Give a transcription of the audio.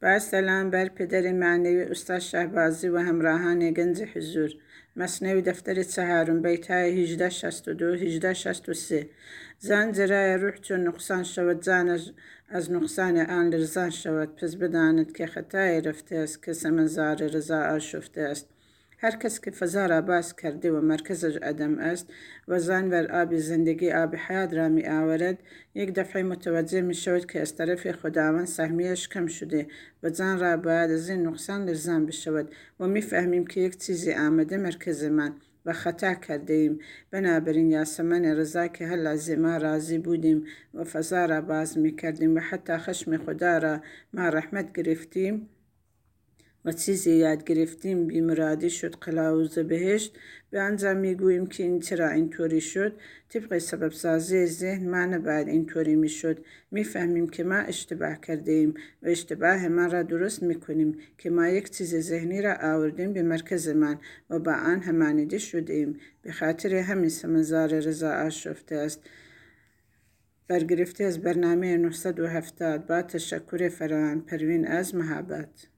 با سلام بر پدر معنوی استاد شهبازی و همراهان گنج حضور. مصنوی دفتر چهارم بیتای 1862-1863. زان جرای روح چون نقصان شود، زان از نقصان آن لرزان شود. پس بداند که خطای رفته است، که سمنزار رضا آشفته است. هر کس که فضا را باز کرده و مرکزش عدم است و زانور آب زندگی آب حیات را می آورد، یک دفعه متوجه می شود که از طرف خداوند سهمیش کم شده و جان را باید از این نقصان لرزان بشود و می فهمیم که یک چیزی آمده مرکز من و خطا کرده ایم. بنابراین یاسمن رضا که هر لحظه ما راضی بودیم و فضا را باز می کردیم و حتی خشم خدا را ما رحمت گرفتیم و چیزی یاد گرفتیم بیمرادی شد قلاوز بهشت، به آنجا میگوییم که این چرا اینطوری شد. طبق سبب سازی ذهن ما نباید اینطوری میشد. میفهمیم که ما اشتباه کرده ایم و اشتباه ما را درست میکنیم که ما یک چیز ذهنی را آوردیم به مرکز من و با آن همانیده شده ایم. به خاطر همین سمنزار رضا آشفته است. برگرفته از برنامه 970 با تشکر فراوان. پروین از محبت.